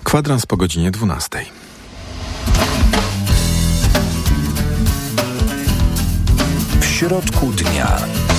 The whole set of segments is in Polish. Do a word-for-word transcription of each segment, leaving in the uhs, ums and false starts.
Kwadrans po godzinie dwunastej. W środku dnia.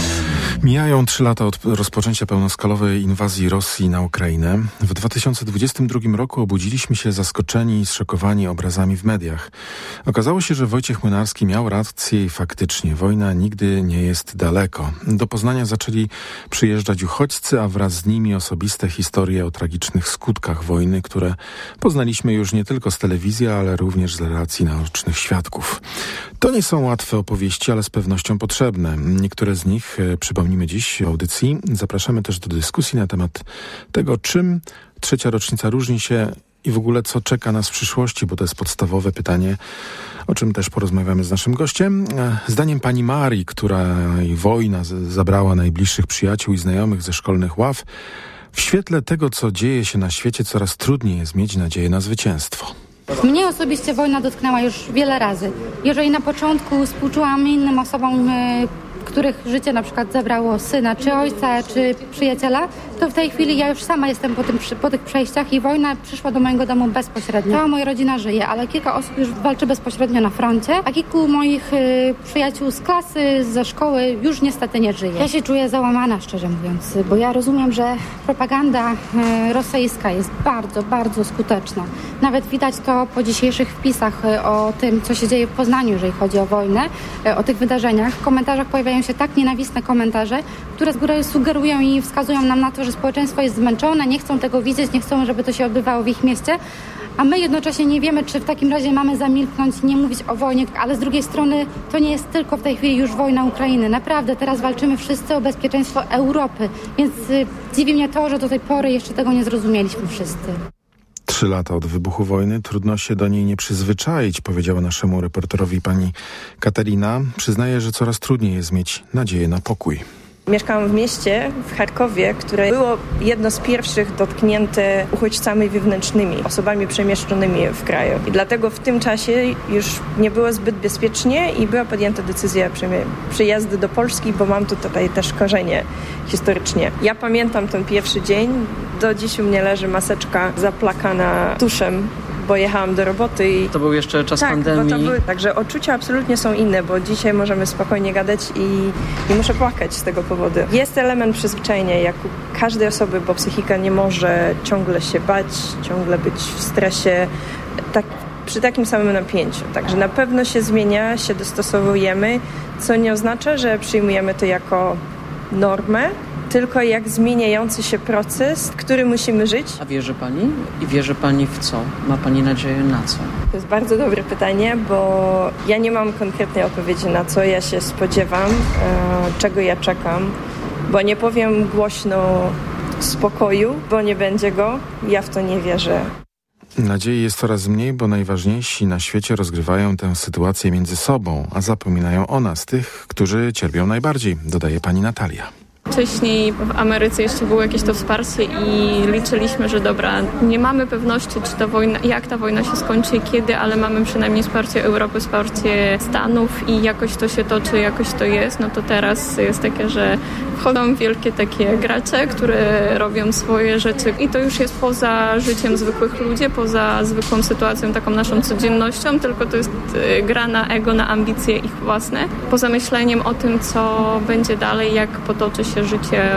Mijają trzy lata od rozpoczęcia pełnoskalowej inwazji Rosji na Ukrainę. W dwa tysiące dwudziestym drugim roku obudziliśmy się zaskoczeni i zszokowani obrazami w mediach. Okazało się, że Wojciech Młynarski miał rację i faktycznie wojna nigdy nie jest daleko. Do Poznania zaczęli przyjeżdżać uchodźcy, a wraz z nimi osobiste historie o tragicznych skutkach wojny, które poznaliśmy już nie tylko z telewizji, ale również z relacji naocznych świadków. To nie są łatwe opowieści, ale z pewnością potrzebne. Niektóre z nich przypomnimy dziś w audycji. Zapraszamy też do dyskusji na temat tego, czym trzecia rocznica różni się i w ogóle co czeka nas w przyszłości, bo to jest podstawowe pytanie, o czym też porozmawiamy z naszym gościem. Zdaniem pani Marii, której wojna zabrała najbliższych przyjaciół i znajomych ze szkolnych ław, w świetle tego, co dzieje się na świecie, coraz trudniej jest mieć nadzieję na zwycięstwo. Mnie osobiście wojna dotknęła już wiele razy. Jeżeli na początku współczułam innym osobom, których życie na przykład zabrało syna, czy ojca, czy przyjaciela, to w tej chwili ja już sama jestem po, tym, po tych przejściach i wojna przyszła do mojego domu bezpośrednio. Cała moja rodzina żyje, ale kilka osób już walczy bezpośrednio na froncie, a kilku moich y, przyjaciół z klasy, ze szkoły już niestety nie żyje. Ja się czuję załamana, szczerze mówiąc, bo ja rozumiem, że propaganda y, rosyjska jest bardzo, bardzo skuteczna. Nawet widać to po dzisiejszych wpisach y, o tym, co się dzieje w Poznaniu, jeżeli chodzi o wojnę, y, o tych wydarzeniach. W komentarzach pojawiają się tak nienawistne komentarze, które z góry sugerują i wskazują nam na to, że społeczeństwo jest zmęczone, nie chcą tego widzieć, nie chcą, żeby to się odbywało w ich mieście, a my jednocześnie nie wiemy, czy w takim razie mamy zamilknąć, nie mówić o wojnie, ale z drugiej strony to nie jest tylko w tej chwili już wojna Ukrainy. Naprawdę, teraz walczymy wszyscy o bezpieczeństwo Europy, więc y, dziwi mnie to, że do tej pory jeszcze tego nie zrozumieliśmy wszyscy. Trzy lata od wybuchu wojny, trudno się do niej nie przyzwyczaić, powiedziała naszemu reporterowi pani Katarina. Przyznaje, że coraz trudniej jest mieć nadzieję na pokój. Mieszkałam w mieście, w Charkowie, które było jedno z pierwszych dotknięte uchodźcami wewnętrznymi, osobami przemieszczonymi w kraju. I dlatego w tym czasie już nie było zbyt bezpiecznie i była podjęta decyzja przyjazdu do Polski, bo mam tu tutaj też korzenie historycznie. Ja pamiętam ten pierwszy dzień, do dziś u mnie leży maseczka zaplakana tuszem, bo jechałam do roboty. I... To był jeszcze czas tak, pandemii. Bo to były... Także odczucia absolutnie są inne, bo dzisiaj możemy spokojnie gadać i nie muszę płakać z tego powodu. Jest element przyzwyczajenia, jak u każdej osoby, bo psychika nie może ciągle się bać, ciągle być w stresie, tak, przy takim samym napięciu. Także na pewno się zmienia, się dostosowujemy, co nie oznacza, że przyjmujemy to jako normę, tylko jak zmieniający się proces, który musimy żyć. A wierzy Pani? I wierzy Pani w co? Ma Pani nadzieję na co? To jest bardzo dobre pytanie, bo ja nie mam konkretnej odpowiedzi na co ja się spodziewam, e, czego ja czekam, bo nie powiem głośno spokoju, bo nie będzie go. Ja w to nie wierzę. Nadziei jest coraz mniej, bo najważniejsi na świecie rozgrywają tę sytuację między sobą, a zapominają o nas, tych, którzy cierpią najbardziej, dodaje pani Natalia. Wcześniej w Ameryce jeszcze było jakieś to wsparcie i liczyliśmy, że dobra, nie mamy pewności, czy ta wojna, jak ta wojna się skończy i kiedy, ale mamy przynajmniej wsparcie Europy, wsparcie Stanów i jakoś to się toczy, jakoś to jest. No to teraz jest takie, że wchodzą wielkie takie gracze, które robią swoje rzeczy i to już jest poza życiem zwykłych ludzi, poza zwykłą sytuacją, taką naszą codziennością, tylko to jest gra na ego, na ambicje ich własne. Poza myśleniem o tym, co będzie dalej, jak potoczy się życie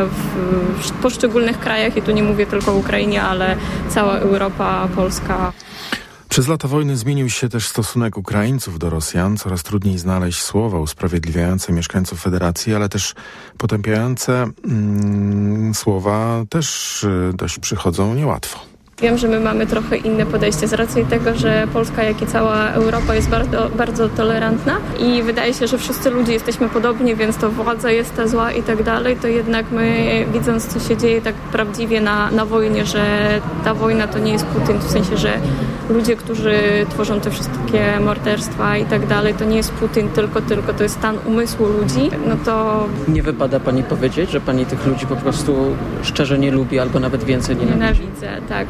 w poszczególnych krajach i tu nie mówię tylko o Ukrainie, ale cała Europa, Polska. Przez lata wojny zmienił się też stosunek Ukraińców do Rosjan. Coraz trudniej znaleźć słowa usprawiedliwiające mieszkańców Federacji, ale też potępiające mm, słowa też y, dość przychodzą niełatwo. Wiem, że my mamy trochę inne podejście z racji tego, że Polska, jak i cała Europa jest bardzo, bardzo tolerantna i wydaje się, że wszyscy ludzie jesteśmy podobni, więc to władza jest ta zła i tak dalej, to jednak my, widząc, co się dzieje tak prawdziwie na, na wojnie, że ta wojna to nie jest Putin, w sensie, że ludzie, którzy tworzą te wszystkie morderstwa i tak dalej, to nie jest Putin, tylko, tylko to jest stan umysłu ludzi, no to... Nie wypada pani powiedzieć, że pani tych ludzi po prostu szczerze nie lubi albo nawet więcej nienawidzi? Nienawidzę, tak.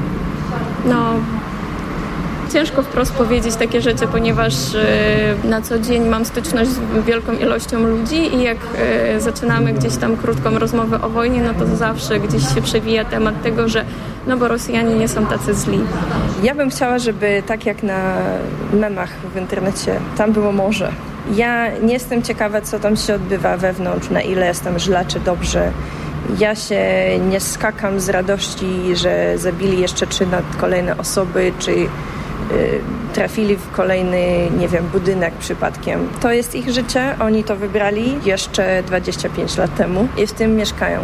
No, ciężko wprost powiedzieć takie rzeczy, ponieważ y, na co dzień mam styczność z wielką ilością ludzi i jak y, zaczynamy gdzieś tam krótką rozmowę o wojnie, no to zawsze gdzieś się przewija temat tego, że no bo Rosjanie nie są tacy źli. Ja bym chciała, żeby tak jak na memach w internecie, tam było morze. Ja nie jestem ciekawa, co tam się odbywa wewnątrz, na ile jestem źle czy dobrze. Ja się nie skakam z radości, że zabili jeszcze trzy kolejne osoby, czy y, trafili w kolejny, nie wiem, budynek przypadkiem. To jest ich życie, oni to wybrali jeszcze dwadzieścia pięć lat temu i w tym mieszkają.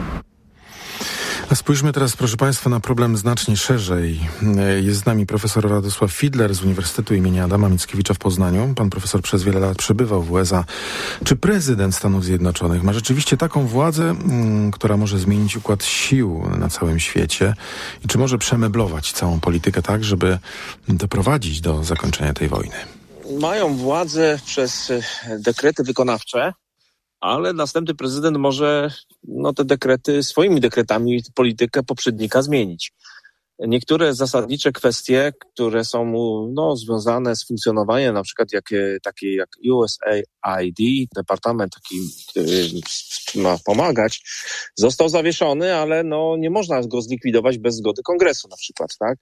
A spójrzmy teraz, proszę Państwa, na problem znacznie szerzej. Jest z nami profesor Radosław Fidler z Uniwersytetu imienia Adama Mickiewicza w Poznaniu. Pan profesor przez wiele lat przebywał w U S A. Czy prezydent Stanów Zjednoczonych ma rzeczywiście taką władzę, m, która może zmienić układ sił na całym świecie? I czy może przemeblować całą politykę tak, żeby doprowadzić do zakończenia tej wojny? Mają władzę przez dekrety wykonawcze, ale następny prezydent może no, te dekrety swoimi dekretami politykę poprzednika zmienić. Niektóre zasadnicze kwestie, które są no, związane z funkcjonowaniem, na przykład jakie, takie jak U S A I D, departament taki, który ma pomagać, został zawieszony, ale no, nie można go zlikwidować bez zgody Kongresu na przykład, tak?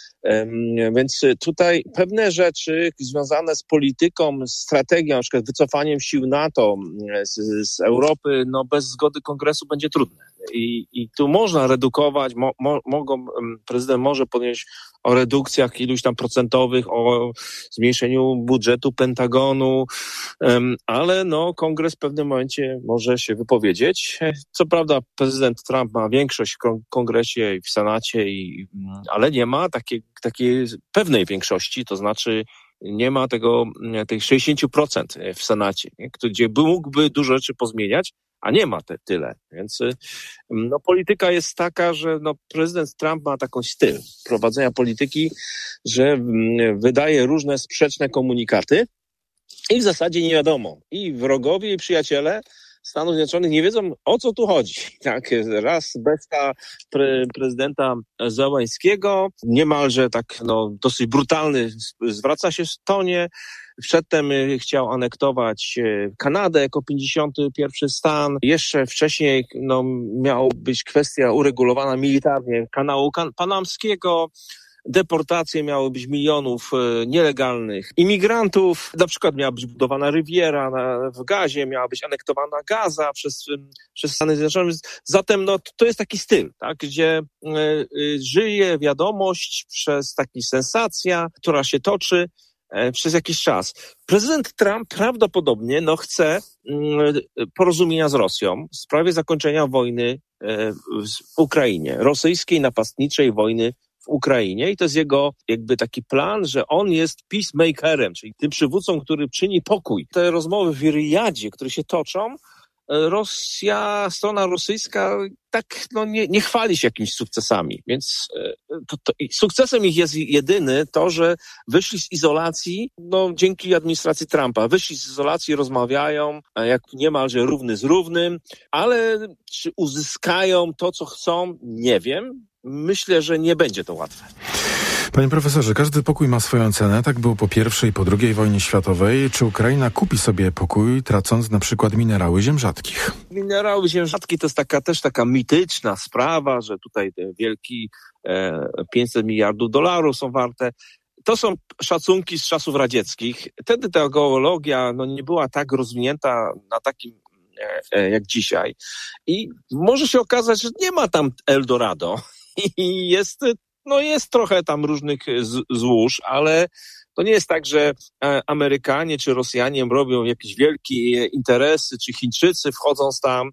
Więc tutaj pewne rzeczy związane z polityką, strategią, na przykład wycofaniem sił NATO z, z Europy, no bez zgody Kongresu będzie trudne. I, i tu można redukować, mo, mo, mogą, prezydent może podjąć o redukcjach iluś tam procentowych, o zmniejszeniu budżetu Pentagonu, um, ale no Kongres w pewnym momencie może się wypowiedzieć. Co prawda prezydent Trump ma większość w Kongresie i w Senacie, i, ale nie ma takiej, takiej pewnej większości, to znaczy nie ma tego, tych sześćdziesiąt procent w Senacie, nie? Gdzie mógłby dużo rzeczy pozmieniać, a nie ma te, tyle. Więc no, polityka jest taka, że no, prezydent Trump ma taką styl prowadzenia polityki, że mm, wydaje różne sprzeczne komunikaty i w zasadzie nie wiadomo. I wrogowie, i przyjaciele Stanów Zjednoczonych nie wiedzą, o co tu chodzi. Tak, raz bestia pre, prezydenta Zełańskiego, niemalże tak no, dosyć brutalny, zwraca się w tonie. Przedtem chciał anektować Kanadę jako pięćdziesiąty pierwszy stan. Jeszcze wcześniej no, miała być kwestia uregulowana militarnie kanału kan- panamskiego. Deportacje miały być milionów e, nielegalnych imigrantów. Na przykład miała być budowana Riviera na, w Gazie, miała być anektowana Gaza przez, przez Stany Zjednoczone. Zatem no, to jest taki styl, tak, gdzie e, e, żyje wiadomość przez taki sensacja, która się toczy e, przez jakiś czas. Prezydent Trump prawdopodobnie no, chce mm, porozumienia z Rosją w sprawie zakończenia wojny e, w Ukrainie, rosyjskiej napastniczej wojny w Ukrainie, i to jest jego jakby taki plan, że on jest peacemakerem, czyli tym przywódcą, który czyni pokój. Te rozmowy w Riyadzie, które się toczą, Rosja, strona rosyjska tak no, nie, nie chwali się jakimiś sukcesami, więc to, to, sukcesem ich jest jedyny to, że wyszli z izolacji, no dzięki administracji Trumpa, wyszli z izolacji, rozmawiają jak niemalże równy z równym, ale czy uzyskają to, co chcą, nie wiem. Myślę, że nie będzie to łatwe. Panie profesorze, każdy pokój ma swoją cenę. Tak było po pierwszej i po drugiej wojnie światowej. Czy Ukraina kupi sobie pokój, tracąc na przykład minerały ziem rzadkich? Minerały ziem rzadkich to jest taka też taka mityczna sprawa, że tutaj te wielki e, pięćset miliardów dolarów są warte. To są szacunki z czasów radzieckich. Wtedy ta geologia no, nie była tak rozwinięta na takim e, jak dzisiaj. I może się okazać, że nie ma tam Eldorado. I jest, no jest trochę tam różnych z, złóż, ale to nie jest tak, że Amerykanie czy Rosjanie robią jakieś wielkie interesy, czy Chińczycy wchodząc tam.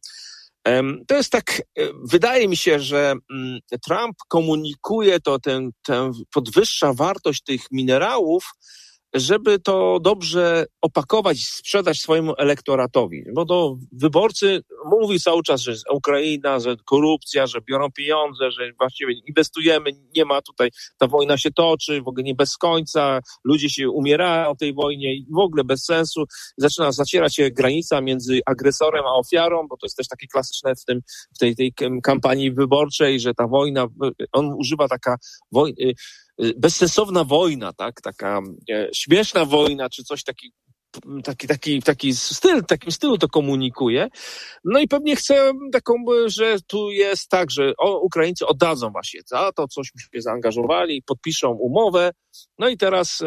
To jest tak, wydaje mi się, że Trump komunikuje to, ten, ten podwyższa wartość tych minerałów, żeby to dobrze opakować i sprzedać swojemu elektoratowi. Bo to wyborcy mówi cały czas, że jest Ukraina, że korupcja, że biorą pieniądze, że właściwie inwestujemy, nie ma tutaj, ta wojna się toczy, w ogóle nie bez końca, ludzie się umierają w tej wojnie i w ogóle bez sensu. Zaczyna zacierać się granica między agresorem a ofiarą, bo to jest też takie klasyczne w tym, w tej, tej kampanii wyborczej, że ta wojna, on używa taka wojna, bezsensowna wojna, tak, taka e, śmieszna wojna, czy coś takiego, taki, taki, taki styl, takim stylu to komunikuje. No i pewnie chce taką, że tu jest tak, że o, Ukraińcy oddadzą właśnie za to, cośmy się zaangażowali, podpiszą umowę. No i teraz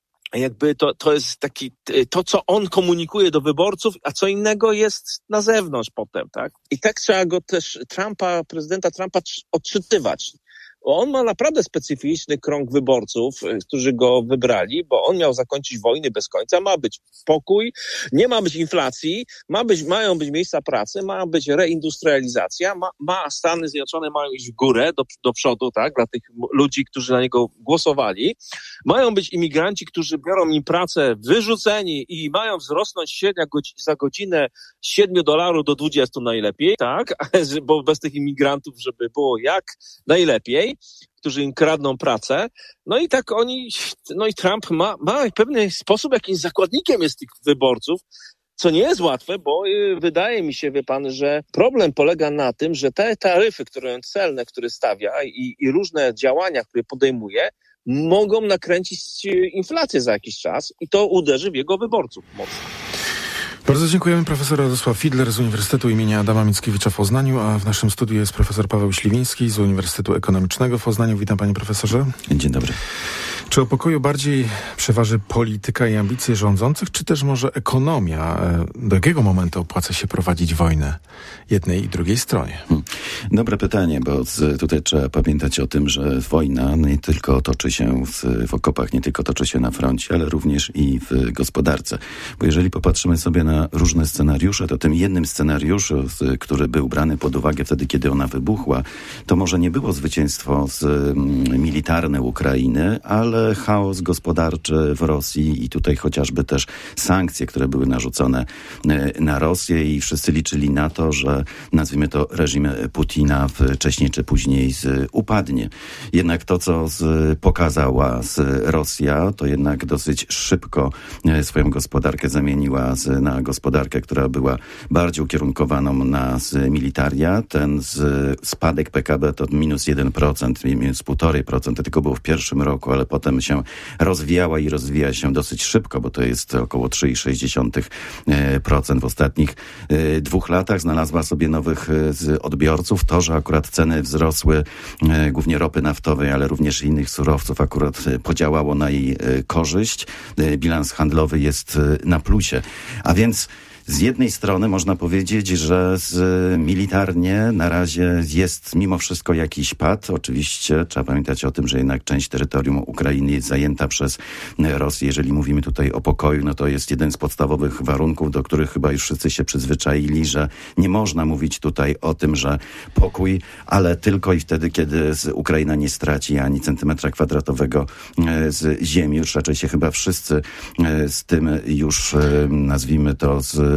jakby to, to jest taki, to co on komunikuje do wyborców, a co innego jest na zewnątrz potem, tak? I tak trzeba go też, Trumpa, prezydenta Trumpa odczytywać. On ma naprawdę specyficzny krąg wyborców, którzy go wybrali, bo on miał zakończyć wojny bez końca, ma być pokój, nie ma być inflacji, ma być, mają być miejsca pracy, ma być reindustrializacja, ma, ma Stany Zjednoczone mają iść w górę, do, do przodu, tak, dla tych ludzi, którzy na niego głosowali. Mają być imigranci, którzy biorą im pracę, wyrzuceni i mają wzrosnąć średnia godzi- za godzinę z siedmiu dolarów do dwudziestu najlepiej, tak, bo bez tych imigrantów, żeby było jak najlepiej, którzy im kradną pracę. No i tak oni, no i Trump ma, ma w pewien sposób jakimś zakładnikiem jest tych wyborców, co nie jest łatwe, bo wydaje mi się, wie pan, że problem polega na tym, że te taryfy, które celne, które stawia i, i różne działania, które podejmuje, mogą nakręcić inflację za jakiś czas i to uderzy w jego wyborców mocno. Bardzo dziękujemy. Profesor Radosław Fidler z Uniwersytetu imienia Adama Mickiewicza w Poznaniu, a w naszym studiu jest profesor Paweł Śliwiński z Uniwersytetu Ekonomicznego w Poznaniu. Witam panie profesorze. Dzień dobry. Czy o pokoju bardziej przeważy polityka i ambicje rządzących, czy też może ekonomia? Do jakiego momentu opłaca się prowadzić wojnę jednej i drugiej stronie? Hmm. Dobre pytanie, bo z, tutaj trzeba pamiętać o tym, że wojna nie tylko toczy się w, w okopach, nie tylko toczy się na froncie, ale również i w gospodarce. Bo jeżeli popatrzymy sobie na różne scenariusze, to tym jednym scenariuszu, z, który był brany pod uwagę wtedy, kiedy ona wybuchła, to może nie było zwycięstwo z, m, militarne Ukrainy, ale chaos gospodarczy w Rosji i tutaj chociażby też sankcje, które były narzucone na Rosję i wszyscy liczyli na to, że nazwijmy to reżim Putina wcześniej czy później z, upadnie. Jednak to, co z, pokazała z Rosja, to jednak dosyć szybko swoją gospodarkę zamieniła z, na gospodarkę, która była bardziej ukierunkowaną na z, militaria. Ten z, spadek P K B to minus jeden procent, minus półtora procent, to tylko było w pierwszym roku, ale potem się rozwijała i rozwija się dosyć szybko, bo to jest około trzy przecinek sześć procent w ostatnich dwóch latach. Znalazła sobie nowych odbiorców. To, że akurat ceny wzrosły, głównie ropy naftowej, ale również innych surowców, akurat podziałało na jej korzyść. Bilans handlowy jest na plusie. A więc z jednej strony można powiedzieć, że z, militarnie na razie jest mimo wszystko jakiś pad. Oczywiście trzeba pamiętać o tym, że jednak część terytorium Ukrainy jest zajęta przez Rosję. Jeżeli mówimy tutaj o pokoju, no to jest jeden z podstawowych warunków, do których chyba już wszyscy się przyzwyczaili, że nie można mówić tutaj o tym, że pokój, ale tylko i wtedy, kiedy z Ukraina nie straci ani centymetra kwadratowego z ziemi. Już raczej się chyba wszyscy z tym już, nazwijmy to, z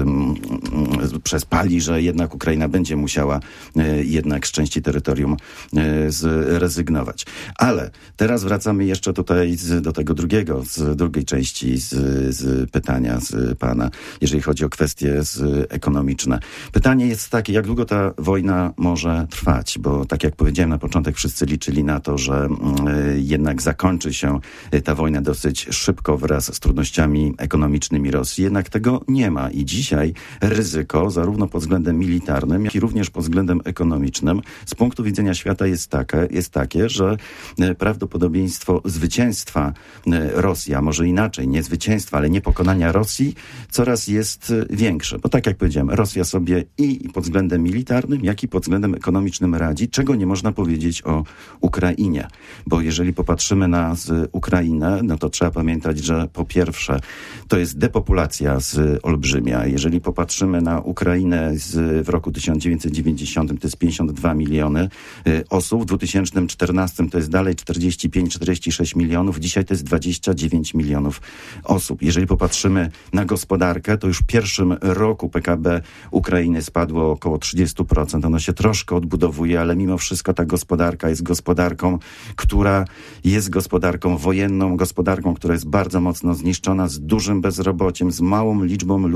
przespali, że jednak Ukraina będzie musiała e, jednak z części terytorium e, zrezygnować. Ale teraz wracamy jeszcze tutaj z, do tego drugiego, z drugiej części z, z pytania z pana, jeżeli chodzi o kwestie z, ekonomiczne. Pytanie jest takie, jak długo ta wojna może trwać, bo tak jak powiedziałem na początek, wszyscy liczyli na to, że e, jednak zakończy się ta wojna dosyć szybko wraz z trudnościami ekonomicznymi Rosji, jednak tego nie ma i dziś Dzisiaj ryzyko zarówno pod względem militarnym, jak i również pod względem ekonomicznym z punktu widzenia świata jest takie, jest takie, że prawdopodobieństwo zwycięstwa Rosji, a może inaczej, nie zwycięstwa, ale nie pokonania Rosji coraz jest większe. Bo tak jak powiedziałem, Rosja sobie i pod względem militarnym, jak i pod względem ekonomicznym radzi, czego nie można powiedzieć o Ukrainie. Bo jeżeli popatrzymy na z Ukrainę, no to trzeba pamiętać, że po pierwsze to jest depopulacja z olbrzymia. Jeżeli popatrzymy na Ukrainę z, w roku tysiąc dziewięćset dziewięćdziesiątym, to jest pięćdziesiąt dwa miliony y, osób. W dwa tysiące czternastym to jest dalej czterdzieści pięć czterdzieści sześć milionów. Dzisiaj to jest dwadzieścia dziewięć milionów osób. Jeżeli popatrzymy na gospodarkę, to już w pierwszym roku P K B Ukrainy spadło około trzydzieści procent. Ono się troszkę odbudowuje, ale mimo wszystko ta gospodarka jest gospodarką, która jest gospodarką wojenną, gospodarką, która jest bardzo mocno zniszczona, z dużym bezrobociem, z małą liczbą ludzi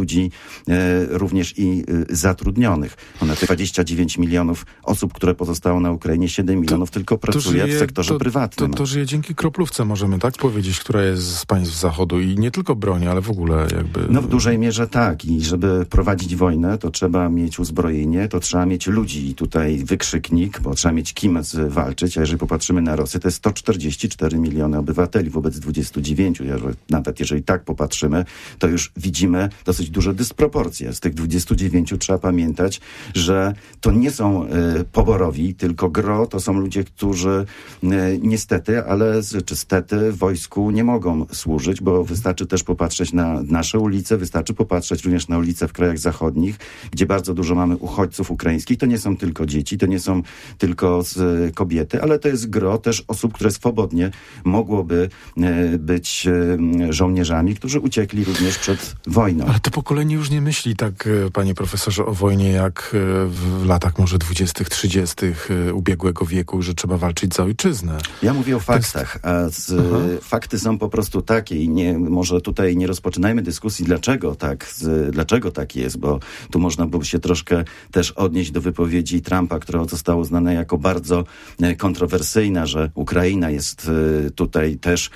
również i zatrudnionych. Ponad dwadzieścia dziewięć milionów osób, które pozostało na Ukrainie, siedem milionów to, tylko pracuje żyje, w sektorze to, prywatnym. To, to żyje dzięki kroplówce, możemy tak powiedzieć, która jest z państw Zachodu i nie tylko broni, ale w ogóle jakby... No w dużej mierze tak. I żeby prowadzić wojnę, to trzeba mieć uzbrojenie, to trzeba mieć ludzi i tutaj wykrzyknik, bo trzeba mieć kim walczyć, a jeżeli popatrzymy na Rosję, to jest sto czterdzieści cztery miliony obywateli wobec dwudziestu dziewięciu. Nawet jeżeli tak popatrzymy, to już widzimy dosyć duże dysproporcje. Z tych dwudziestu dziewięciu trzeba pamiętać, że to nie są y, poborowi, tylko gro to są ludzie, którzy y, niestety, ale z, czy stety w wojsku nie mogą służyć, bo wystarczy też popatrzeć na nasze ulice, wystarczy popatrzeć również na ulice w krajach zachodnich, gdzie bardzo dużo mamy uchodźców ukraińskich. To nie są tylko dzieci, to nie są tylko z, y, kobiety, ale to jest gro też osób, które swobodnie mogłoby y, być y, żołnierzami, którzy uciekli również przed wojną. Ale to pokolenie już nie myśli tak, panie profesorze, o wojnie jak w latach może dwudziestych, trzydziestych ubiegłego wieku, że trzeba walczyć za ojczyznę. Ja mówię o faktach, a z, fakty są po prostu takie i nie, może tutaj nie rozpoczynajmy dyskusji, dlaczego tak, z, dlaczego tak jest, bo tu można by się troszkę też odnieść do wypowiedzi Trumpa, która została uznana jako bardzo kontrowersyjna, że Ukraina jest tutaj też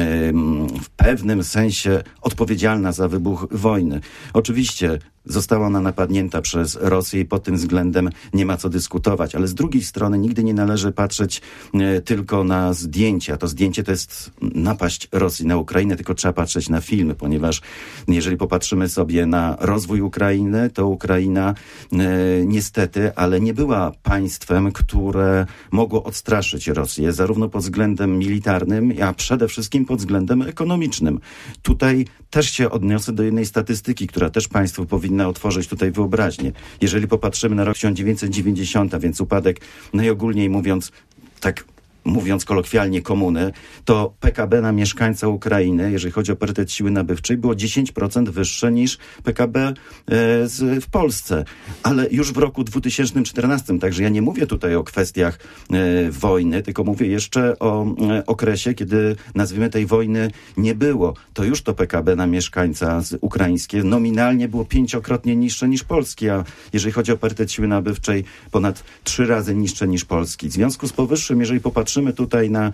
w pewnym sensie odpowiedzialna za wybuch wojny. Oczywiście została ona napadnięta przez Rosję i pod tym względem nie ma co dyskutować, ale z drugiej strony nigdy nie należy patrzeć e, tylko na zdjęcia. To zdjęcie to jest napaść Rosji na Ukrainę, tylko trzeba patrzeć na filmy, ponieważ jeżeli popatrzymy sobie na rozwój Ukrainy, to Ukraina e, niestety, ale nie była państwem, które mogło odstraszyć Rosję, zarówno pod względem militarnym, a przede wszystkim pod względem ekonomicznym. Tutaj też się odniosę do jednej statystyki, która też państwu powinna otworzyć tutaj wyobraźnię. Jeżeli popatrzymy na rok tysiąc dziewięćset dziewięćdziesiąty, a więc upadek najogólniej mówiąc, tak mówiąc kolokwialnie, komuny, to P K B na mieszkańca Ukrainy, jeżeli chodzi o parytet siły nabywczej, było dziesięć procent wyższe niż P K B e, z, w Polsce. Ale już w roku dwa tysiące czternastym, także ja nie mówię tutaj o kwestiach e, wojny, tylko mówię jeszcze o e, okresie, kiedy nazwijmy tej wojny nie było. To już to P K B na mieszkańca z ukraińskie nominalnie było pięciokrotnie niższe niż polskie, a jeżeli chodzi o parytet siły nabywczej, ponad trzy razy niższe niż polski. W związku z powyższym, jeżeli popatrzymy Patrzymy tutaj na,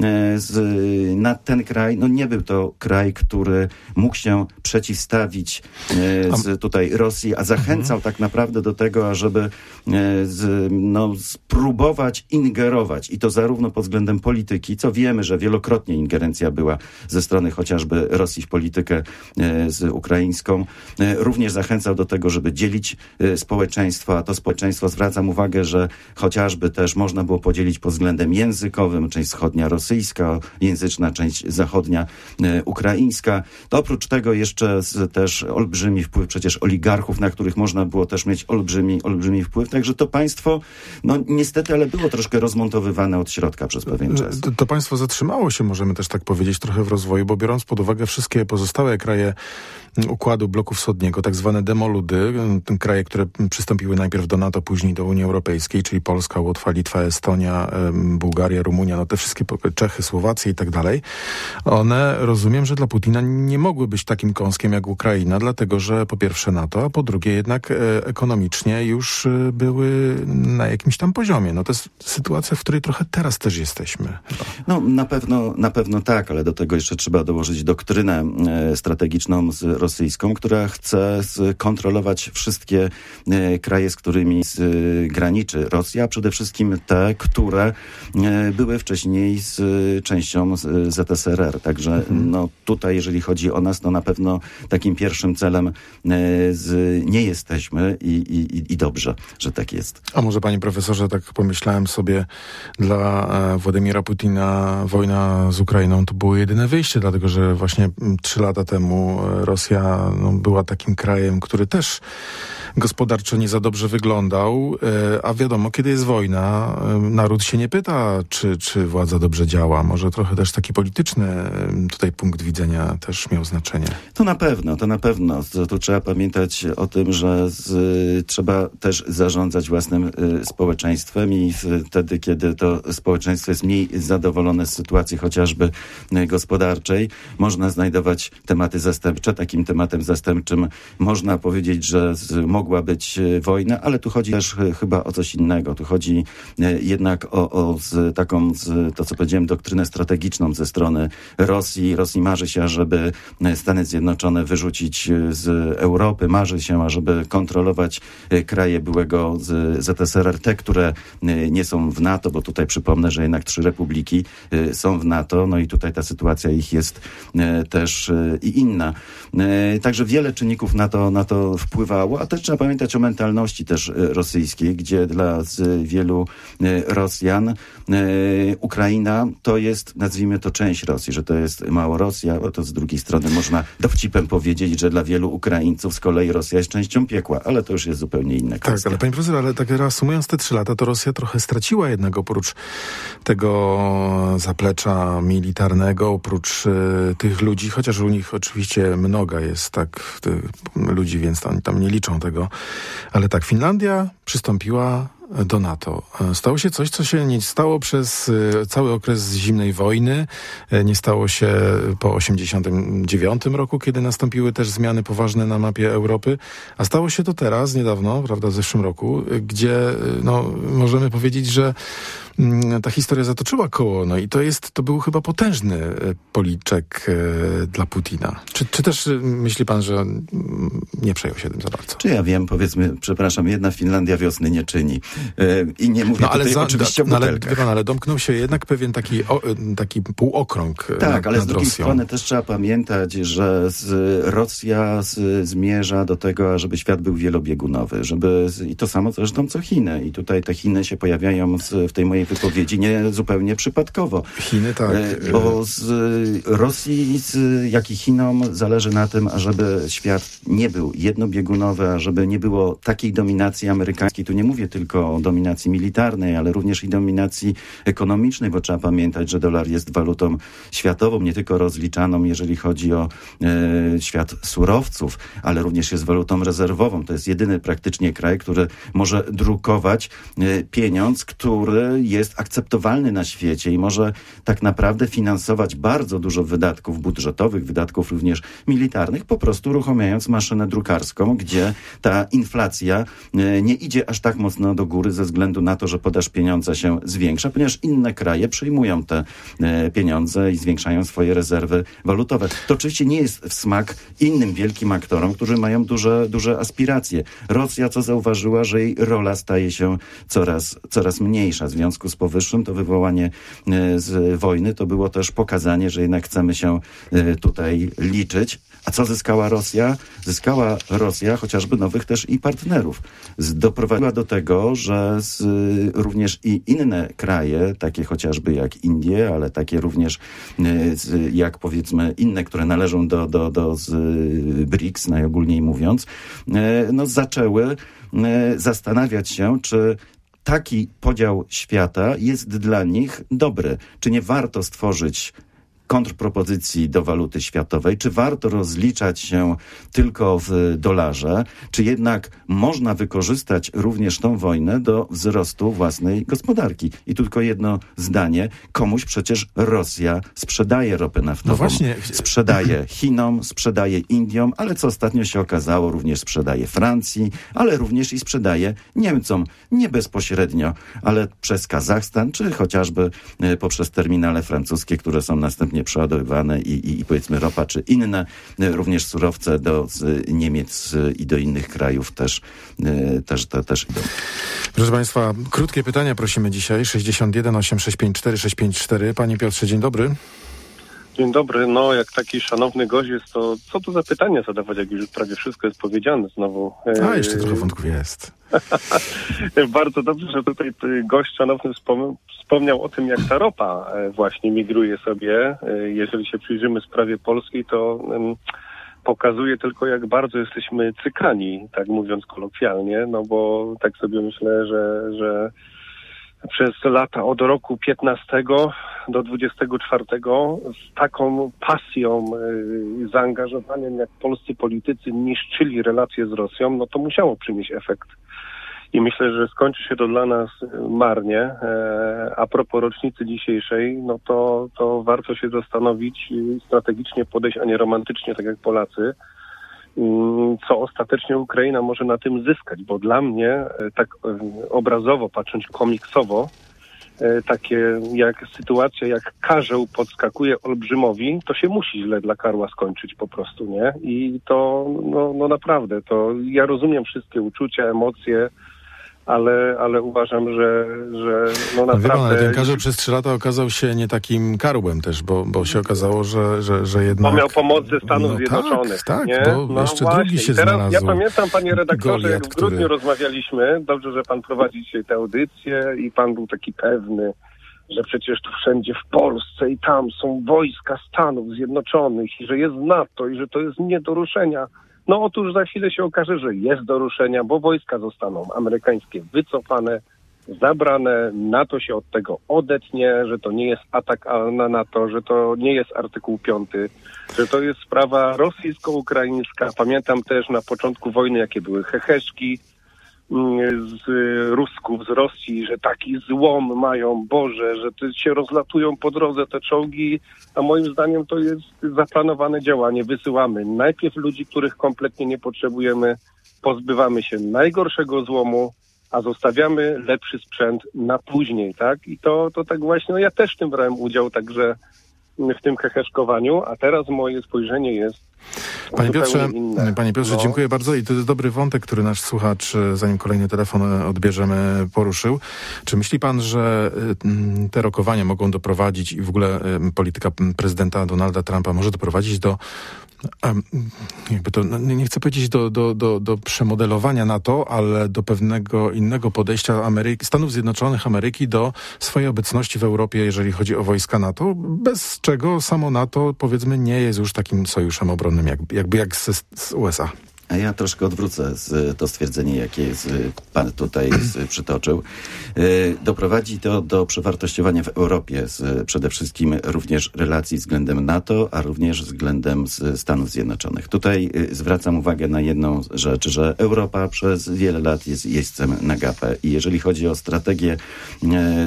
z, na ten kraj, no nie był to kraj, który mógł się przeciwstawić z, tutaj Rosji, a zachęcał mhm. tak naprawdę do tego, ażeby z, no, spróbować ingerować i to zarówno pod względem polityki, co wiemy, że wielokrotnie ingerencja była ze strony chociażby Rosji w politykę z ukraińską. Również zachęcał do tego, żeby dzielić społeczeństwo, a to społeczeństwo, zwracam uwagę, że chociażby też można było podzielić pod względem językowym, część wschodnia rosyjska, języczna, część zachodnia e, ukraińska. To oprócz tego jeszcze z, też olbrzymi wpływ przecież oligarchów, na których można było też mieć olbrzymi, olbrzymi wpływ. Także to państwo, no niestety, ale było troszkę rozmontowywane od środka przez pewien czas. To, to państwo zatrzymało się, możemy też tak powiedzieć, trochę w rozwoju, bo biorąc pod uwagę wszystkie pozostałe kraje układu bloku wschodniego, tak zwane demoludy, kraje, które przystąpiły najpierw do NATO, później do Unii Europejskiej, czyli Polska, Łotwa, Litwa, Estonia, Bułgaria, Rumunia, no te wszystkie, Czechy, Słowacja i tak dalej, one, rozumiem, że dla Putina nie mogły być takim kąskiem jak Ukraina, dlatego, że po pierwsze NATO, a po drugie jednak e, ekonomicznie już e, były na jakimś tam poziomie. No to jest sytuacja, w której trochę teraz też jesteśmy. Chyba. No na pewno, na pewno tak, ale do tego jeszcze trzeba dołożyć doktrynę e, strategiczną z rosyjską, która chce kontrolować wszystkie e, kraje, z którymi z, e, graniczy Rosja, a przede wszystkim te, które e, były wcześniej z e, częścią z, Z S R R. Także mhm. no, tutaj, jeżeli chodzi o nas, to na pewno takim pierwszym celem e, z, nie jesteśmy i, i, i dobrze, że tak jest. A może, panie profesorze, tak pomyślałem sobie, dla e, Władimira Putina wojna z Ukrainą to było jedyne wyjście, dlatego że właśnie trzy lata temu Rosja no, była takim krajem, który też gospodarczo nie za dobrze wyglądał, a wiadomo, kiedy jest wojna, naród się nie pyta, czy, czy władza dobrze działa. Może trochę też taki polityczny tutaj punkt widzenia też miał znaczenie. To na pewno, to na pewno. To, tu trzeba pamiętać o tym, że z, trzeba też zarządzać własnym y, społeczeństwem i wtedy, kiedy to społeczeństwo jest mniej zadowolone z sytuacji chociażby y, gospodarczej, można znajdować tematy zastępcze. Takim tematem zastępczym można powiedzieć, że z, mogła być y, wojna, ale tu chodzi też y, chyba o coś innego. Tu chodzi y, jednak o, o z, taką, z, to co powiedziałem, doktrynę strategiczną ze strony Rosji. Rosji marzy się, żeby Stany Zjednoczone wyrzucić z Europy. Marzy się, ażeby kontrolować kraje byłego Z S R R, te, które nie są w NATO, bo tutaj przypomnę, że jednak trzy republiki są w NATO, no i tutaj ta sytuacja ich jest też i inna. Także wiele czynników na to, na to wpływało, a też trzeba pamiętać o mentalności też rosyjskiej, gdzie dla wielu Rosjan Ukraina to jest, nazwijmy to, część Rosji, że to jest Małorosja, bo to z drugiej strony można dowcipem powiedzieć, że dla wielu Ukraińców z kolei Rosja jest częścią piekła, ale to już jest zupełnie inna kwestia. Tak, ale panie profesor, ale tak reasumując te trzy lata, to Rosja trochę straciła jednak oprócz tego zaplecza militarnego, oprócz y, tych ludzi, chociaż u nich oczywiście mnoga jest tak tych ludzi, więc oni tam nie liczą tego, ale tak, Finlandia przystąpiła do NATO. Stało się coś, co się nie stało przez cały okres zimnej wojny. Nie stało się po osiemdziesiątym dziewiątym roku, kiedy nastąpiły też zmiany poważne na mapie Europy, a stało się to teraz, niedawno, prawda, w zeszłym roku, gdzie no, możemy powiedzieć, że ta historia zatoczyła koło, no i to jest, to był chyba potężny policzek e, dla Putina. Czy, czy też myśli pan, że nie przejął się tym za bardzo? Czy ja wiem, powiedzmy, przepraszam, jedna Finlandia wiosny nie czyni. E, I nie mówię no, ale tutaj za, oczywiście da, o butelkach. Ale, pan, ale domknął się jednak pewien taki, o, taki półokrąg Tak, na, ale nad z drugiej Rosją. strony też trzeba pamiętać, że z Rosja z, zmierza do tego, żeby świat był wielobiegunowy, żeby, i to samo zresztą co Chiny. I tutaj te Chiny się pojawiają z, w tej mojej wypowiedzi nie zupełnie przypadkowo. Chiny, tak. Bo z Rosji, z, jak i Chinom zależy na tym, ażeby świat nie był jednobiegunowy, ażeby nie było takiej dominacji amerykańskiej. Tu nie mówię tylko o dominacji militarnej, ale również i dominacji ekonomicznej, bo trzeba pamiętać, że dolar jest walutą światową, nie tylko rozliczaną, jeżeli chodzi o e, świat surowców, ale również jest walutą rezerwową. To jest jedyny praktycznie kraj, który może drukować e, pieniądz, który jest akceptowalny na świecie i może tak naprawdę finansować bardzo dużo wydatków budżetowych, wydatków również militarnych, po prostu uruchamiając maszynę drukarską, gdzie ta inflacja nie idzie aż tak mocno do góry ze względu na to, że podaż pieniądza się zwiększa, ponieważ inne kraje przyjmują te pieniądze i zwiększają swoje rezerwy walutowe. To oczywiście nie jest w smak innym wielkim aktorom, którzy mają duże, duże aspiracje. Rosja, co zauważyła, że jej rola staje się coraz, coraz mniejsza. W związku z powyższym to wywołanie z wojny to było też pokazanie, że jednak chcemy się tutaj liczyć. A co zyskała Rosja? Zyskała Rosja chociażby nowych też i partnerów. Doprowadziła do tego, że z, również i inne kraje, takie chociażby jak Indie, ale takie również z, jak powiedzmy inne, które należą do, do, do z B R I C S, najogólniej mówiąc, no zaczęły zastanawiać się, czy taki podział świata jest dla nich dobry. Czy nie warto stworzyć kontrpropozycji do waluty światowej? Czy warto rozliczać się tylko w dolarze? Czy jednak można wykorzystać również tą wojnę do wzrostu własnej gospodarki? I tu tylko jedno zdanie. Komuś przecież Rosja sprzedaje ropę naftową. No właśnie. Sprzedaje Chinom, sprzedaje Indiom, ale co ostatnio się okazało, również sprzedaje Francji, ale również i sprzedaje Niemcom. Nie bezpośrednio, ale przez Kazachstan, czy chociażby poprzez terminale francuskie, które są następnie przeładowywane i, i, i powiedzmy ropa, czy inne również surowce do z Niemiec i do innych krajów też, też, to, też idą. Proszę Państwa, krótkie pytania prosimy dzisiaj. sześćdziesiąt jeden osiem sześć pięć cztery sześć pięć cztery. Panie Piotrze, dzień dobry. Dzień dobry. No, jak taki szanowny gość jest, to co tu za pytania zadawać, jak już prawie wszystko jest powiedziane znowu. A, jeszcze trochę wątków jest. Bardzo dobrze, że tutaj gość szanowny wspom- wspomniał o tym, jak ta ropa właśnie migruje sobie. Jeżeli się przyjrzymy sprawie polskiej, to pokazuje tylko, jak bardzo jesteśmy cykani, tak mówiąc kolokwialnie, no bo tak sobie myślę, że, że przez lata od roku piętnastego do dwudziestego czwartego z taką pasją, y, zaangażowaniem, jak polscy politycy niszczyli relacje z Rosją, no to musiało przynieść efekt. I myślę, że skończy się to dla nas marnie. E, a propos rocznicy dzisiejszej, no to, to warto się zastanowić, strategicznie podejść, a nie romantycznie, tak jak Polacy, co ostatecznie Ukraina może na tym zyskać, bo dla mnie, tak obrazowo, patrząc komiksowo, takie jak sytuacja, jak karzeł podskakuje olbrzymowi, to się musi źle dla karła skończyć po prostu, nie? I to, no, no naprawdę, to ja rozumiem wszystkie uczucia, emocje, ale, ale uważam, że, że no naprawdę... No wie pan, ale ten karzeł przez trzy lata okazał się nie takim karłem też, bo, bo się okazało, że, że, że jednak... Bo miał pomoc ze Stanów no Zjednoczonych. Tak, tak, nie? bo no jeszcze właśnie. drugi się Teraz, znalazł. Ja pamiętam, panie redaktorze, Goliat, jak w grudniu który... rozmawialiśmy, dobrze, że pan prowadzi dzisiaj tę audycję i pan był taki pewny, że przecież tu wszędzie w Polsce i tam są wojska Stanów Zjednoczonych i że jest NATO i że to jest nie do ruszenia. No otóż za chwilę się okaże, że jest do ruszenia, bo wojska zostaną amerykańskie wycofane, zabrane, NATO się od tego odetnie, że to nie jest atak na NATO, że to nie jest artykuł piąty, że to jest sprawa rosyjsko-ukraińska. Pamiętam też na początku wojny, jakie były heheszki z Rusków, z Rosji, że taki złom mają, Boże, że to się rozlatują po drodze te czołgi, a moim zdaniem to jest zaplanowane działanie. Wysyłamy najpierw ludzi, których kompletnie nie potrzebujemy, pozbywamy się najgorszego złomu, a zostawiamy lepszy sprzęt na później, tak? I to, to tak właśnie, no ja też w tym brałem udział, także w tym heheszkowaniu, a teraz moje spojrzenie jest Panie Piotrze, inne. Panie Piotrze, no. dziękuję bardzo i to jest dobry wątek, który nasz słuchacz, zanim kolejny telefon odbierzemy, poruszył. Czy myśli pan, że te rokowania mogą doprowadzić i w ogóle polityka prezydenta Donalda Trumpa może doprowadzić do jakby to, nie chcę powiedzieć do, do, do, do przemodelowania NATO, ale do pewnego innego podejścia Ameryki, Stanów Zjednoczonych Ameryki do swojej obecności w Europie, jeżeli chodzi o wojska NATO, bez czego samo NATO, powiedzmy, nie jest już takim sojuszem obronnym, jak, jakby jak z, z U S A. A ja troszkę odwrócę z, to stwierdzenie, jakie z, pan tutaj z, przytoczył. Yy, doprowadzi to do przewartościowania w Europie z, przede wszystkim również relacji względem NATO, a również względem z Stanów Zjednoczonych. Tutaj yy, zwracam uwagę na jedną rzecz, że Europa przez wiele lat jest jeźdźcem na gapę i jeżeli chodzi o strategię yy,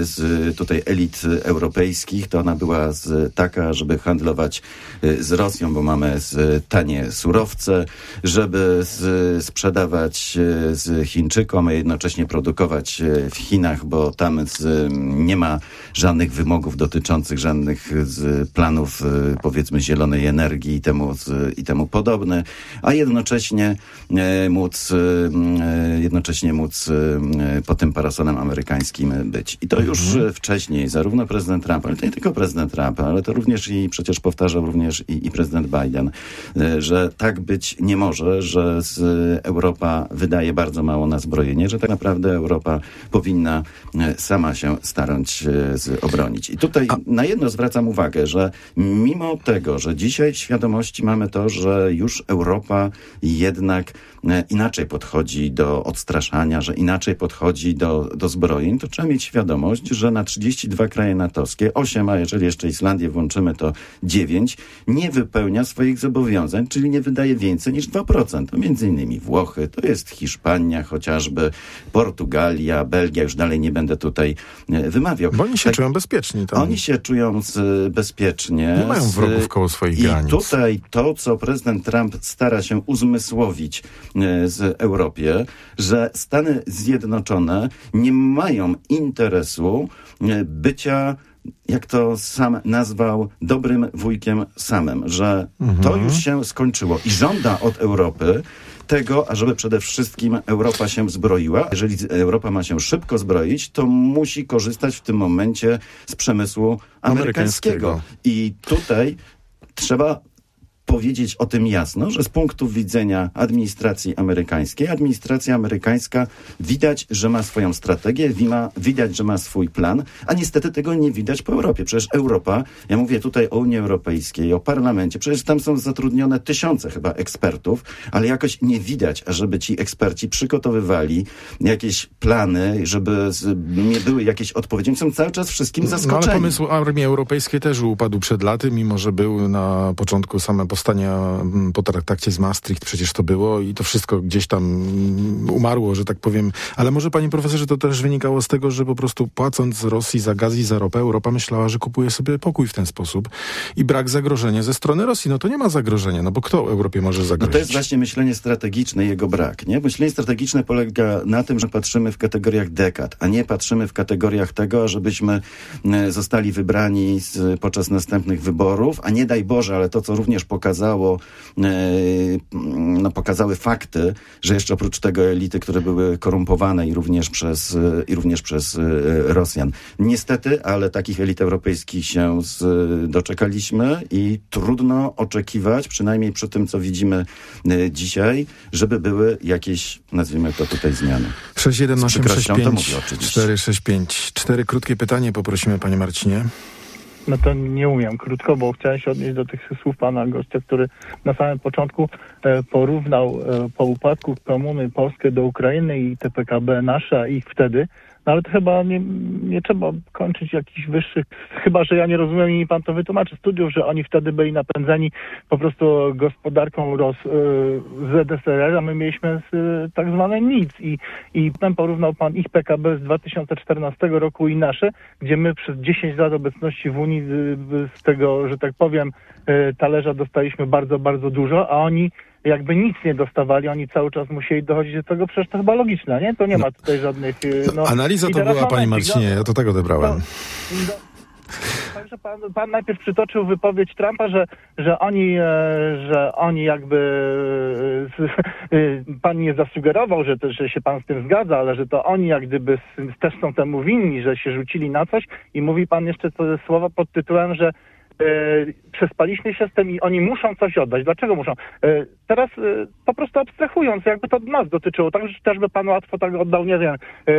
z tutaj elit europejskich, to ona była z, taka, żeby handlować yy, z Rosją, bo mamy z, tanie surowce, żeby Z, sprzedawać z Chińczykom, a jednocześnie produkować w Chinach, bo tam z, nie ma żadnych wymogów dotyczących żadnych z planów, powiedzmy, zielonej energii i temu, z, i temu podobne, a jednocześnie e, móc e, jednocześnie móc e, pod tym parasolem amerykańskim być. I to już mhm. wcześniej, zarówno prezydent Trump, ale to nie tylko prezydent Trump, ale to również i przecież powtarzał również i, i prezydent Biden, e, że tak być nie może, że z Europa wydaje bardzo mało na zbrojenie, że tak naprawdę Europa powinna sama się starać z obronić. I tutaj na jedno zwracam uwagę, że mimo tego, że dzisiaj w świadomości mamy to, że już Europa jednak inaczej podchodzi do odstraszania, że inaczej podchodzi do, do zbrojeń, to trzeba mieć świadomość, że na trzydzieści dwa kraje natowskie, osiem, a jeżeli jeszcze Islandię włączymy, to dziewięć, nie wypełnia swoich zobowiązań, czyli nie wydaje więcej niż dwa procent. To między innymi Włochy, to jest Hiszpania chociażby, Portugalia, Belgia, już dalej nie będę tutaj wymawiał. Bo oni się tak, czują bezpieczni. Tam. Oni się czują z, bezpiecznie. Nie mają wrogów koło swoich I granic. I tutaj to, co prezydent Trump stara się uzmysłowić z Europie, że Stany Zjednoczone nie mają interesu bycia, jak to sam nazwał, dobrym wujkiem samym, że mhm. to już się skończyło i żąda od Europy tego, ażeby przede wszystkim Europa się zbroiła. Jeżeli Europa ma się szybko zbroić, to musi korzystać w tym momencie z przemysłu amerykańskiego. amerykańskiego. I tutaj trzeba powiedzieć o tym jasno, że z punktu widzenia administracji amerykańskiej, administracja amerykańska widać, że ma swoją strategię, widać, że ma swój plan, a niestety tego nie widać po Europie. Przecież Europa, ja mówię tutaj o Unii Europejskiej, o parlamencie, przecież tam są zatrudnione tysiące chyba ekspertów, ale jakoś nie widać, ażeby ci eksperci przygotowywali jakieś plany, żeby nie były jakieś odpowiedzi. Oni są cały czas wszystkim zaskoczeni. No, ale pomysł Armii Europejskiej też upadł przed laty, mimo że był na początku same powstania po traktacie z Maastricht, przecież to było i to wszystko gdzieś tam umarło, że tak powiem. Ale może, panie profesorze, to też wynikało z tego, że po prostu płacąc Rosji za gaz i za ropę, Europa myślała, że kupuje sobie pokój w ten sposób i brak zagrożenia ze strony Rosji. No to nie ma zagrożenia, no bo kto Europie może zagrozić? No to jest właśnie myślenie strategiczne, jego brak, nie? Myślenie strategiczne polega na tym, że patrzymy w kategoriach dekad, a nie patrzymy w kategoriach tego, żebyśmy zostali wybrani z, podczas następnych wyborów, a nie daj Boże, ale to, co również pokazało, no, pokazały fakty, że jeszcze oprócz tego elity, które były korumpowane i również przez, i również przez Rosjan. Niestety, ale takich elit europejskich się z, doczekaliśmy i trudno oczekiwać, przynajmniej przy tym, co widzimy dzisiaj, żeby były jakieś, nazwijmy to tutaj, zmiany. sześć jeden osiem sześć pięć cztery sześć pięć. Cztery krótkie pytanie poprosimy, panie Marcinie. No to nie umiem krótko, bo chciałem się odnieść do tych słów pana gościa, który na samym początku e, porównał e, po upadku komuny Polskę do Ukrainy i te P K B nasze ich wtedy. No ale to chyba nie, nie trzeba kończyć jakichś wyższych, chyba że ja nie rozumiem i mi pan to wytłumaczy, studiów, że oni wtedy byli napędzeni po prostu gospodarką Ros, Z S R R, a my mieliśmy z, tak zwane nic. I, i potem porównał pan ich P K B z dwa tysiące czternastego roku i nasze, gdzie my przez dziesięć lat obecności w Unii z, z tego, że tak powiem, talerza dostaliśmy bardzo, bardzo dużo, a oni jakby nic nie dostawali, oni cały czas musieli dochodzić do tego, przecież to chyba logiczne, nie? To nie ma tutaj żadnych... No, analiza to była, panie Marcinie, ja to tak odebrałem. No, Także pan, pan najpierw przytoczył wypowiedź Trumpa, że, że oni, że oni jakby pan nie zasugerował, że, że się pan z tym zgadza, ale że to oni jak gdyby też są temu winni, że się rzucili na coś i mówi pan jeszcze to słowa pod tytułem, że Yy, przespaliśmy się z tym i oni muszą coś oddać. Dlaczego muszą? Yy, teraz yy, po prostu abstrahując, jakby to nas dotyczyło, tak, że też by pan łatwo tak oddał, nie wiem, yy,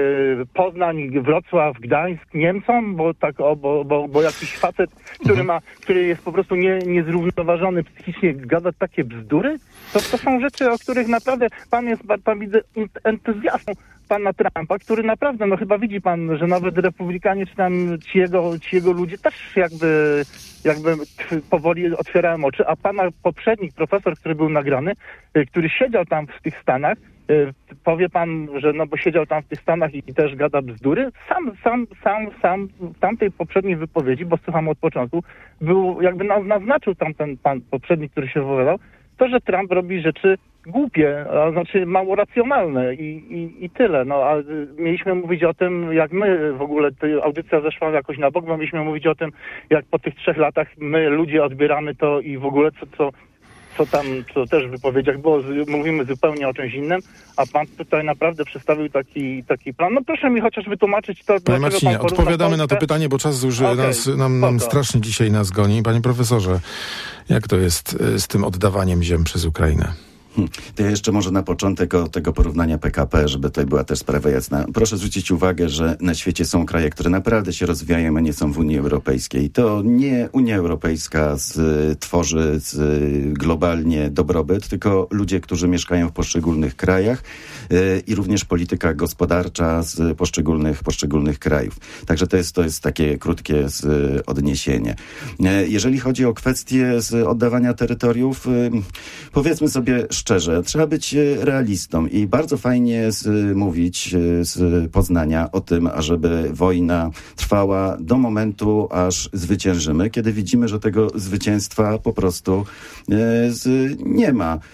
Poznań, Wrocław, Gdańsk Niemcom, bo tak, o, bo, bo, bo jakiś facet, który ma, który jest po prostu nie, niezrównoważony psychicznie, gada takie bzdury, to, to są rzeczy, o których naprawdę pan jest, pan widzę, entuzjastą pana Trumpa, który naprawdę, no chyba widzi pan, że nawet republikanie, czy tam ci jego, ci jego ludzie też jakby, jakby powoli otwierałem oczy, a pana poprzednik, profesor, który był nagrany, który siedział tam w tych Stanach, powie pan, że no bo siedział tam w tych Stanach i też gada bzdury, sam, sam, sam, sam w tamtej poprzedniej wypowiedzi, bo słucham od początku, był, jakby naznaczył tam ten pan poprzednik, który się wypowiadał, to, że Trump robi rzeczy głupie, a znaczy mało racjonalne i, i, i tyle. No, a mieliśmy mówić o tym, jak my w ogóle, ta audycja zeszła jakoś na bok, bo mieliśmy mówić o tym, jak po tych trzech latach my ludzie odbieramy to i w ogóle co, co, co tam, co też w wypowiedziach było, mówimy zupełnie o czymś innym, a pan tutaj naprawdę przedstawił taki, taki plan. No proszę mi chociaż wytłumaczyć to. Panie Marcinie, odpowiadamy na to pytanie, bo czas już okay, nas, nam, nam strasznie dzisiaj nas goni. Panie profesorze, jak to jest z tym oddawaniem ziem przez Ukrainę? To ja jeszcze może na początek o tego porównania P K P, żeby tutaj była też sprawa jasna. Proszę zwrócić uwagę, że na świecie są kraje, które naprawdę się rozwijają, a nie są w Unii Europejskiej. To nie Unia Europejska z, tworzy z, globalnie dobrobyt, tylko ludzie, którzy mieszkają w poszczególnych krajach yy, i również polityka gospodarcza z poszczególnych, poszczególnych krajów. Także to jest, to jest takie krótkie z, odniesienie. Yy, jeżeli chodzi o kwestię z oddawania terytoriów, yy, powiedzmy sobie szczerze, trzeba być realistą i bardzo fajnie z, mówić z Poznania o tym, ażeby wojna trwała do momentu, aż zwyciężymy, kiedy widzimy, że tego zwycięstwa po prostu e, z, nie ma. E,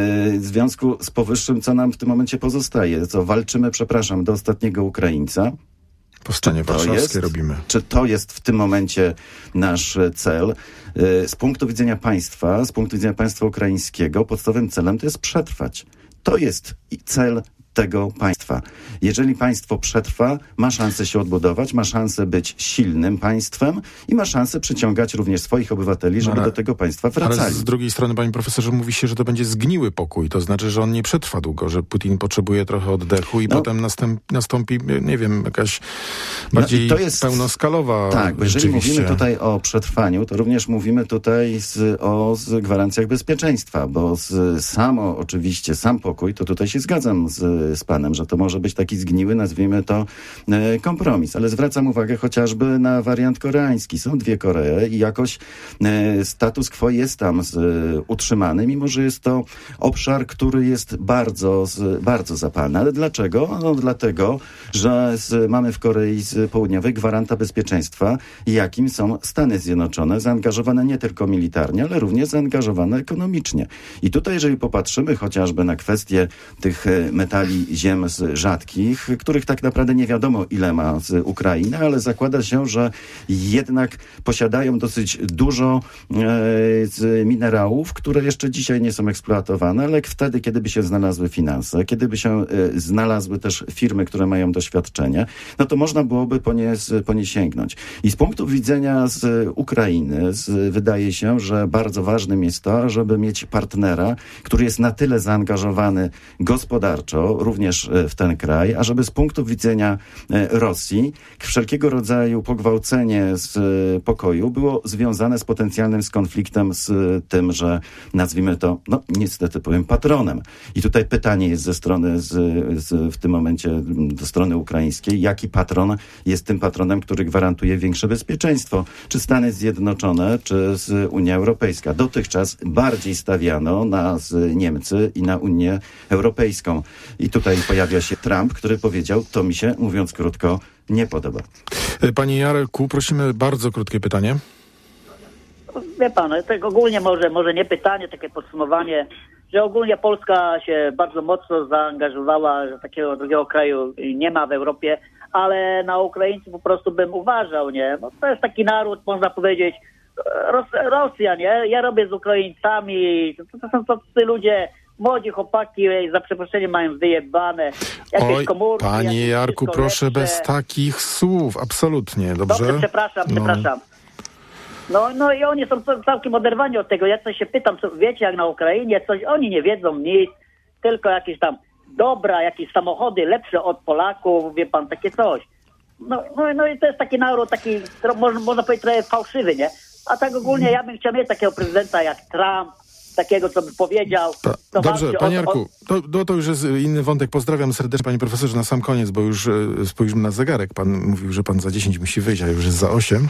w związku z powyższym, co nam w tym momencie pozostaje? Co walczymy, przepraszam, do ostatniego Ukraińca? Powstanie warszawskie robimy. Czy to jest w tym momencie nasz cel? Z punktu widzenia państwa, z punktu widzenia państwa ukraińskiego, podstawowym celem to jest przetrwać. To jest cel tego państwa. Jeżeli państwo przetrwa, ma szansę się odbudować, ma szansę być silnym państwem i ma szansę przyciągać również swoich obywateli, żeby ale, do tego państwa wracali. Ale z drugiej strony, panie profesorze, mówi się, że to będzie zgniły pokój. To znaczy, że on nie przetrwa długo, że Putin potrzebuje trochę oddechu i no, potem następ, nastąpi, nie wiem, jakaś bardziej no to jest, pełnoskalowa tak, bo jeżeli mówimy tutaj o przetrwaniu, to również mówimy tutaj z, o z gwarancjach bezpieczeństwa, bo z, samo oczywiście, sam pokój, to tutaj się zgadzam z, z panem, że to może być taki zgniły, nazwijmy to e, kompromis, ale zwracam uwagę chociażby na wariant koreański. Są dwie Koree i jakoś e, status quo jest tam z, e, utrzymany, mimo że jest to obszar, który jest bardzo, z, bardzo zapalny. Ale dlaczego? No dlatego, że z, mamy w Korei Południowej gwaranta bezpieczeństwa, jakim są Stany Zjednoczone, zaangażowane nie tylko militarnie, ale również zaangażowane ekonomicznie. I tutaj, jeżeli popatrzymy chociażby na kwestię tych metali ziem rzadkich, których tak naprawdę nie wiadomo ile ma z Ukrainy, ale zakłada się, że jednak posiadają dosyć dużo e, z minerałów, które jeszcze dzisiaj nie są eksploatowane, ale wtedy, kiedy by się znalazły finanse, kiedy by się e, znalazły też firmy, które mają doświadczenie, no to można byłoby po nie, po nie sięgnąć. I z punktu widzenia z Ukrainy z, wydaje się, że bardzo ważnym jest to, żeby mieć partnera, który jest na tyle zaangażowany gospodarczo, również w ten kraj, a żeby z punktu widzenia Rosji wszelkiego rodzaju pogwałcenie z pokoju było związane z potencjalnym z konfliktem z tym, że nazwijmy to, no niestety powiem, patronem. I tutaj pytanie jest ze strony, z, z, w tym momencie do strony ukraińskiej, jaki patron jest tym patronem, który gwarantuje większe bezpieczeństwo? Czy Stany Zjednoczone, czy z Unia Europejska? Dotychczas bardziej stawiano na z Niemcy i na Unię Europejską. I tutaj pojawia się Trump, który powiedział, to mi się, mówiąc krótko, nie podoba. Panie Jarku, prosimy bardzo krótkie pytanie. Wie pan, tak ogólnie może, może nie pytanie, takie podsumowanie, że ogólnie Polska się bardzo mocno zaangażowała, że takiego drugiego kraju nie ma w Europie, ale na Ukraińców po prostu bym uważał, nie? No to jest taki naród, można powiedzieć, Ros Rosja, nie? Ja robię z Ukraińcami, to, to są tacy ludzie, młodzi chłopaki, za przeproszeniem mają wyjebane. Jakieś Oj, komórki, panie Jarku, proszę lepsze. Bez takich słów, absolutnie, dobrze? Dobrze, przepraszam, no. przepraszam. No, no i oni są całkiem oderwani od tego. Ja coś się pytam, co, wiecie, jak na Ukrainie, coś, oni nie wiedzą nic, tylko jakieś tam dobra, jakieś samochody lepsze od Polaków, wie pan, takie coś. No, no, no i to jest taki naród, taki, można, można powiedzieć, trochę fałszywy, nie? A tak ogólnie ja bym chciał mieć takiego prezydenta jak Trump, takiego, co by powiedział. Pa, dobrze, panie Jarku, to, to, to już jest inny wątek. Pozdrawiam serdecznie, panie profesorze, na sam koniec, bo już e, spojrzymy na zegarek. Pan mówił, że pan za dziesięć musi wyjść, a już jest za osiem. E,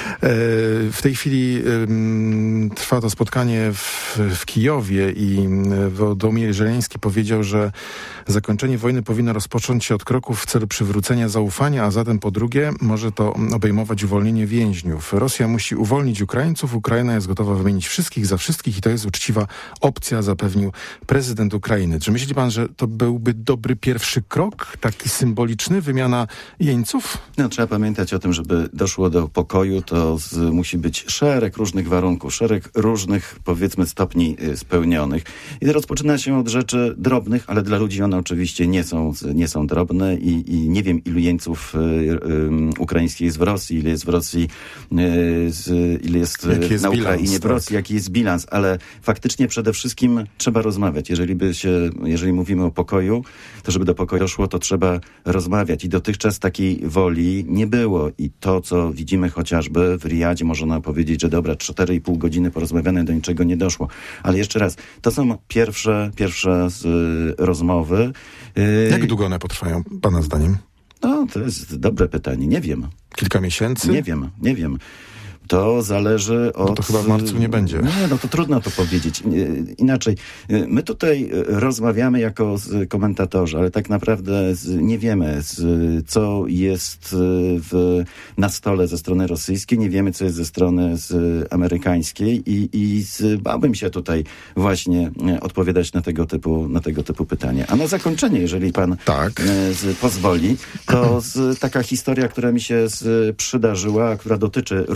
w tej chwili e, trwa to spotkanie w, w Kijowie i Wołodymyr Żeleński powiedział, że zakończenie wojny powinno rozpocząć się od kroków w celu przywrócenia zaufania, a zatem po drugie może to obejmować uwolnienie więźniów. Rosja musi uwolnić Ukraińców, Ukraina jest gotowa wymienić wszystkich za wszystkich i to jest uczciwa opcja, zapewnił prezydent Ukrainy. Czy myśli pan, że to byłby dobry pierwszy krok, taki symboliczny, wymiana jeńców? No, trzeba pamiętać o tym, żeby doszło do pokoju, to z, musi być szereg różnych warunków, szereg różnych, powiedzmy, stopni y, spełnionych. I rozpoczyna się od rzeczy drobnych, ale dla ludzi one oczywiście nie są, nie są drobne i, i nie wiem, ilu jeńców y, y, ukraińskich jest w Rosji, ile jest w Rosji, y, z, ile jest, jest na Ukrainie bilans, w Rosji, tak. Jaki jest bilans, ale faktycznie przede wszystkim trzeba rozmawiać. Jeżeli by się, jeżeli mówimy o pokoju, to żeby do pokoju doszło, to trzeba rozmawiać. I dotychczas takiej woli nie było. I to, co widzimy chociażby w Riyadzie, można powiedzieć, że dobra, cztery i pół godziny porozmawiane, do niczego nie doszło. Ale jeszcze raz, to są pierwsze, pierwsze z, y, rozmowy. Y, Jak długo one potrwają, pana zdaniem? No, to jest dobre pytanie. Nie wiem. Kilka miesięcy? Nie wiem, nie wiem. To zależy od... No to chyba w marcu nie będzie. Nie, no to trudno to powiedzieć. Inaczej, my tutaj rozmawiamy jako komentatorzy, ale tak naprawdę nie wiemy, co jest w, na stole ze strony rosyjskiej, nie wiemy, co jest ze strony amerykańskiej i, i bałbym się tutaj właśnie odpowiadać na tego typu, na tego typu pytania. A na zakończenie, jeżeli pan tak. pozwoli, to taka historia, która mi się przydarzyła, która dotyczy również nas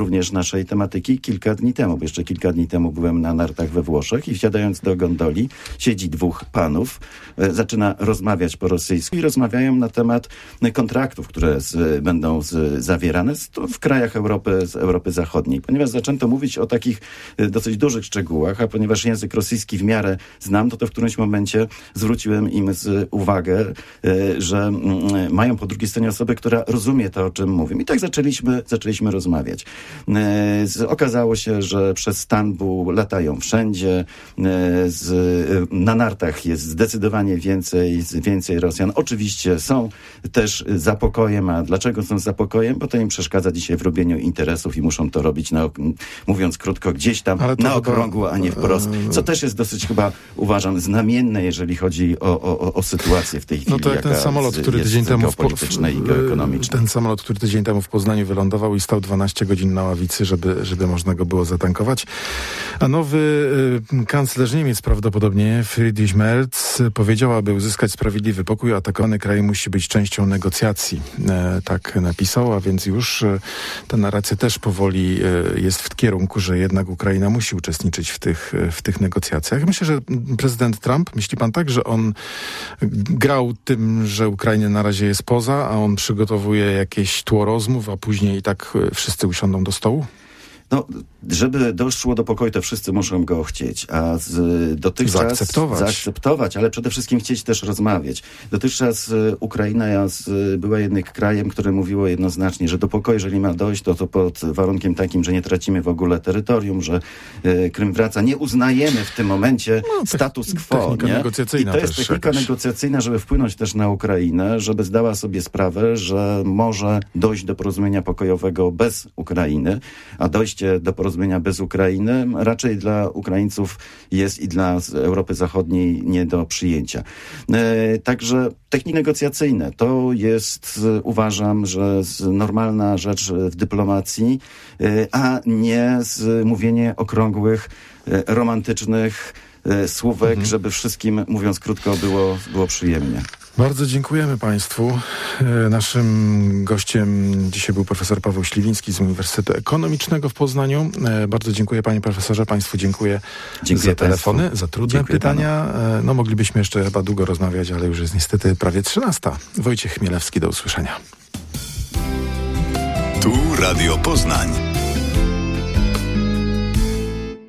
naszej tematyki kilka dni temu, bo jeszcze kilka dni temu byłem na nartach we Włoszech i wsiadając do gondoli siedzi dwóch panów, e, zaczyna rozmawiać po rosyjsku i rozmawiają na temat kontraktów, które z, będą z, zawierane z, to w krajach Europy, z Europy Zachodniej. Ponieważ zaczęto mówić o takich e, dosyć dużych szczegółach, a ponieważ język rosyjski w miarę znam, to, to w którymś momencie zwróciłem im z uwagę, e, że m, mają po drugiej stronie osobę, która rozumie to, o czym mówię. I tak zaczęliśmy, zaczęliśmy rozmawiać. E, z, okazało się, że przez Stambuł latają wszędzie. E, z, na nartach jest zdecydowanie więcej, więcej Rosjan. Oczywiście są też za pokojem, a dlaczego są za pokojem? Bo to im przeszkadza dzisiaj w robieniu interesów i muszą to robić, na, mówiąc krótko, gdzieś tam na okrągło, a nie wprost. Co też jest dosyć chyba, uważam, znamienne, jeżeli chodzi o, o, o sytuację w tej chwili. No to jak ten samolot, który tydzień temu w, politycznej i geoekonomicznej. Ten samolot, który tydzień temu w Poznaniu wylądował i stał dwanaście godzin na ławicy, żeby, żeby można go było zatankować. A nowy y, kanclerz Niemiec prawdopodobnie, Friedrich Merz, powiedział, aby uzyskać sprawiedliwy pokój, atakowany kraj musi być częścią negocjacji. E, tak napisał, a więc już e, ta narracja też powoli e, jest w kierunku, że jednak Ukraina musi uczestniczyć w tych, w tych negocjacjach. Myślę, że prezydent Trump, myśli pan tak, że on grał tym, że Ukraina na razie jest poza, a on przygotowuje jakieś tło rozmów, a później i tak wszyscy usiądą do stołu? No, żeby doszło do pokoju, to wszyscy muszą go chcieć, a z, dotychczas zaakceptować. zaakceptować, ale przede wszystkim chcieć też rozmawiać. Dotychczas Ukraina z, była jednak krajem, które mówiło jednoznacznie, że do pokoju, jeżeli ma dojść, to, to pod warunkiem takim, że nie tracimy w ogóle terytorium, że e, Krym wraca. Nie uznajemy w tym momencie no, status quo. Nie? Negocjacyjna I to jest technika jakaś. negocjacyjna, żeby wpłynąć też na Ukrainę, żeby zdała sobie sprawę, że może dojść do porozumienia pokojowego bez Ukrainy, a dojście do porozumienia bez Ukrainy raczej dla Ukraińców jest i dla Europy Zachodniej nie do przyjęcia. E, także techniki negocjacyjne to jest, uważam, że normalna rzecz w dyplomacji, e, a nie z mówienie okrągłych, e, romantycznych e, słówek, mhm. żeby wszystkim, mówiąc krótko, było, było przyjemnie. Bardzo dziękujemy Państwu. Naszym gościem dzisiaj był profesor Paweł Śliwiński z Uniwersytetu Ekonomicznego w Poznaniu. Bardzo dziękuję Panie Profesorze. Państwu dziękuję, dziękuję za telefony, Państwu. za trudne dziękuję pytania. Panu. No moglibyśmy jeszcze chyba długo rozmawiać, ale już jest niestety prawie trzynasta. Wojciech Chmielewski, do usłyszenia. Tu Radio Poznań.